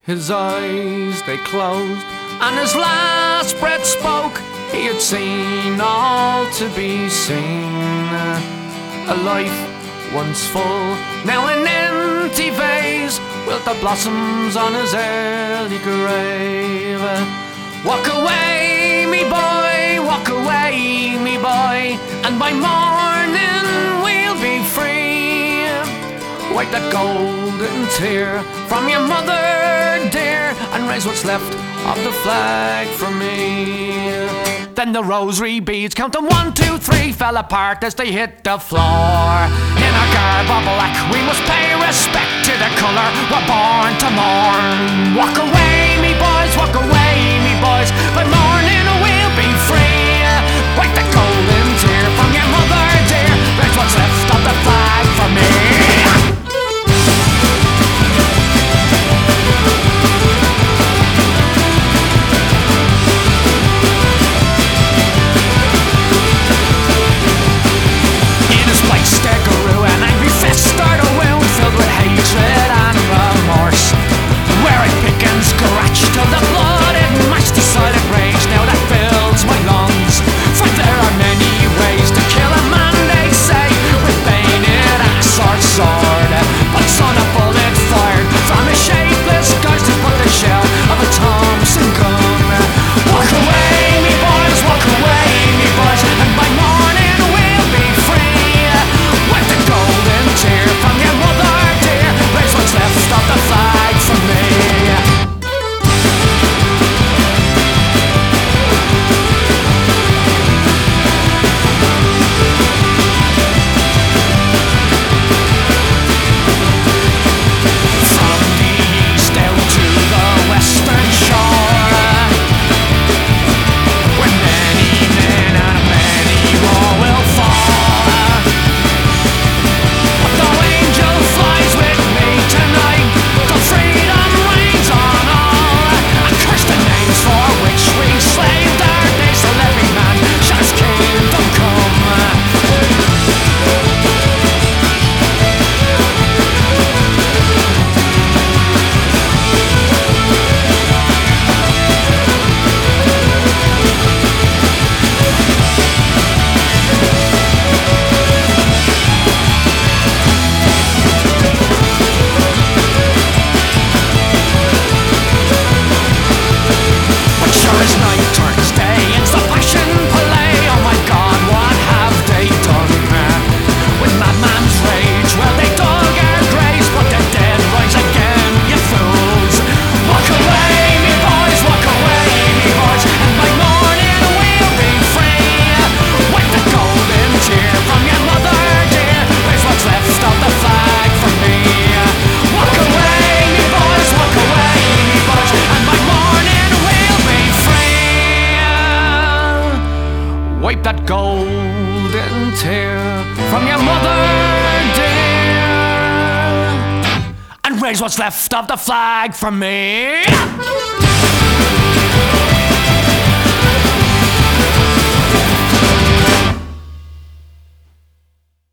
His eyes they closed, and his last breath spoke. He had seen all to be seen. A life once full, now an empty vase, with the blossoms on his early grave. Walk away, me boy, walk away, me boy, and by morning we'll be free. Wipe that golden tear from your mother dear, and raise what's left of the flag for me. Then the rosary beads, counting 1, 2, 3, fell apart as they hit the floor. In our garb of black, we must pay respect to the colour we're born to mourn. Walk away, me boys, walk away, me boys, by morning we'll be free. Wipe the golden tear from your mother dear, raise what's left of the flag for me. Wipe that golden tear from your mother dear, and raise what's left of the flag for me.